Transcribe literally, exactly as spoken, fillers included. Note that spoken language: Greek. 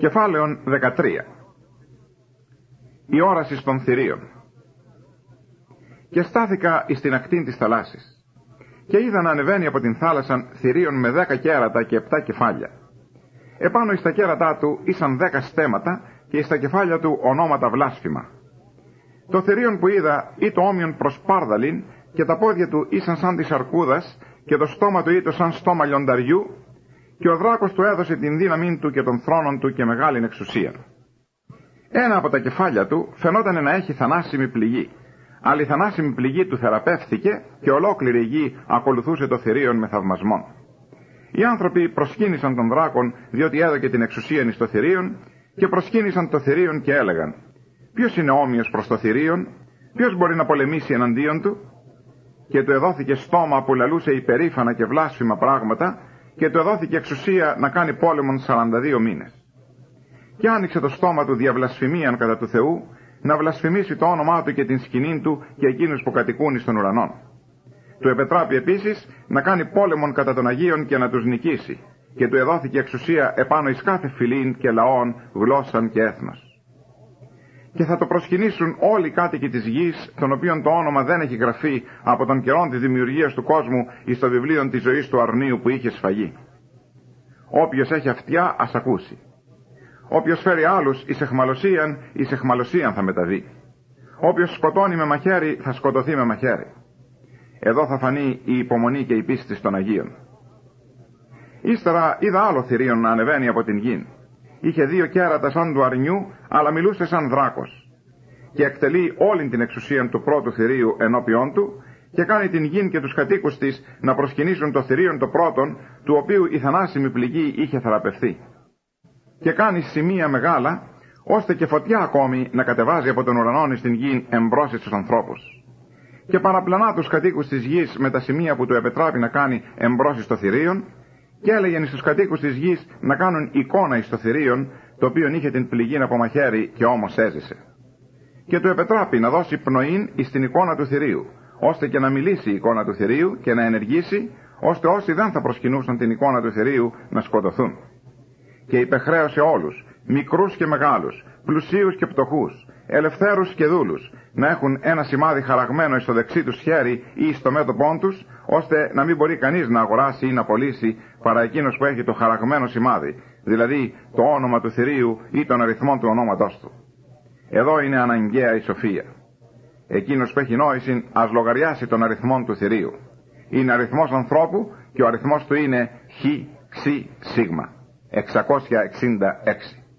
Κεφάλαιον δεκατρία. Η όραση των θηρίων. Και στάθηκα εις την ακτήν της θαλάσσης, και είδα να ανεβαίνει από την θάλασσαν θηρίων με δέκα κέρατα και επτά κεφάλια. Επάνω εις τα κέρατά του ήσαν δέκα στέματα, και εις τα κεφάλια του ονόματα βλάσφημα. Το θηρίον που είδα ήταν όμοιον προς πάρδαλιν, και τα πόδια του ήσαν σαν της αρκούδας, και το στόμα του ήταν σαν στόμα λιονταριού, και ο δράκος του έδωσε την δύναμη του και των θρόνων του και μεγάλην εξουσία. Ένα από τα κεφάλια του φαινόταν να έχει θανάσιμη πληγή, αλλά η θανάσιμη πληγή του θεραπεύθηκε και ολόκληρη η γη ακολουθούσε το θηρίον με θαυμασμόν. Οι άνθρωποι προσκύνησαν τον δράκον, διότι έδωκε την εξουσία εις το θηρίον, και προσκύνησαν το θηρίον και έλεγαν: ποιος είναι όμοιος προς το θηρίον, ποιος μπορεί να πολεμήσει εναντίον του? Και του εδόθηκε στόμα που λαλούσε υπερήφανα και βλάσφημα πράγματα, και του εδόθηκε εξουσία να κάνει πόλεμον σαράντα δύο μήνες. Και άνοιξε το στόμα του διαβλασφημίαν κατά του Θεού, να βλασφημίσει το όνομά του και την σκηνήν του και εκείνους που κατοικούν στον ουρανόν. Του επετράπη επίσης να κάνει πόλεμον κατά των Αγίων και να τους νικήσει, και του εδόθηκε εξουσία επάνω εις κάθε φυλήν και λαών, γλώσσαν και έθνος. Και θα το προσκυνήσουν όλοι οι κάτοικοι της γης, των οποίων το όνομα δεν έχει γραφεί από τον καιρόν της δημιουργίας του κόσμου εις το βιβλίο της ζωής του αρνίου που είχε σφαγεί. Όποιος έχει αυτιά ας ακούσει. Όποιος φέρει άλλους εις εχμαλωσίαν, εις εχμαλωσίαν θα μεταβεί. Όποιος σκοτώνει με μαχαίρι θα σκοτωθεί με μαχαίρι. Εδώ θα φανεί η υπομονή και η πίστη των Αγίων. Ύστερα είδα άλλο θηρίον να ανεβαίνει από την γη. Είχε δύο κέρατα σαν του αρνιού, αλλά μιλούσε σαν δράκος. Και εκτελεί όλη την εξουσία του πρώτου θηρίου ενώπιόν του, και κάνει την γη και τους κατοίκους της να προσκυνήσουν το θηρίον το πρώτον, του οποίου η θανάσιμη πληγή είχε θεραπευθεί. Και κάνει σημεία μεγάλα, ώστε και φωτιά ακόμη να κατεβάζει από τον ουρανόν στην γη εμπρός στους ανθρώπους. Και παραπλανά τους κατοίκους της γης με τα σημεία που του επετράπει να κάνει εμπρός στο θηρίον, και έλεγεν στους κατοίκους της γης να κάνουν εικόνα εις το θηρίον, το οποίο είχε την πληγή από μαχαίρι και όμως έζησε. Και του επετράπει να δώσει πνοήν εις την εικόνα του θηρίου, ώστε και να μιλήσει η εικόνα του θηρίου και να ενεργήσει, ώστε όσοι δεν θα προσκυνούσαν την εικόνα του θηρίου να σκοτωθούν. Και υπεχρέωσε όλους, μικρούς και μεγάλους, πλουσίους και πτωχούς, ελευθέρους και δούλους, να έχουν ένα σημάδι χαραγμένο στο δεξί τους χέρι ή στο μέτωπόν τους, ώστε να μην μπορεί κανείς να αγοράσει ή να πωλήσει παρά εκείνος που έχει το χαραγμένο σημάδι, δηλαδή το όνομα του θηρίου ή τον αριθμό του ονόματός του. Εδώ είναι αναγκαία η σοφία. Εκείνος που έχει νόηση ας λογαριάσει τον αριθμό του θηρίου. Είναι αριθμός ανθρώπου και ο αριθμός του είναι χ, ξ, σίγμα. εξακόσια εξήντα έξι.